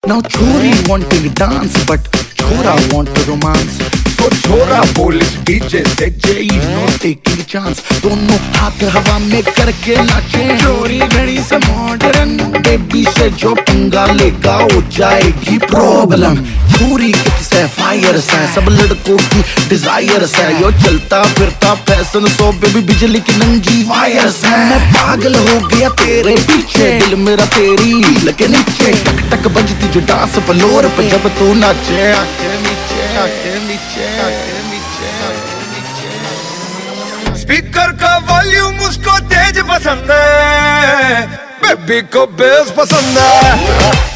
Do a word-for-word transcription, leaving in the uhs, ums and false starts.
Now chori wanting dance, but chora want to romance. So chora police D J से Jay no taking chance. दोनों हाथ हवा में करके नाचे. चोरी घड़ी से मॉडर्न बेबी से जो पंगा लेगा हो जाएगी प्रॉब्लम. चोरी किससे फायर से सब लड़कों की डिजायर से. यो चलता फिरता फैशन सो बेबी बिजली की नंगी वायर से. मैं पागल हो गया तेरे पीछे, दिल मेरा तेरी लगे नीचे. टक टक बजती जो डांस फ्लोर पे जब तू नाचे. आके नीचे आके नीचे आके नीचे आके नीचे. स्पीकर का वॉल्यूम उसको तेज पसंद है, बेबी को बेस पसंद है.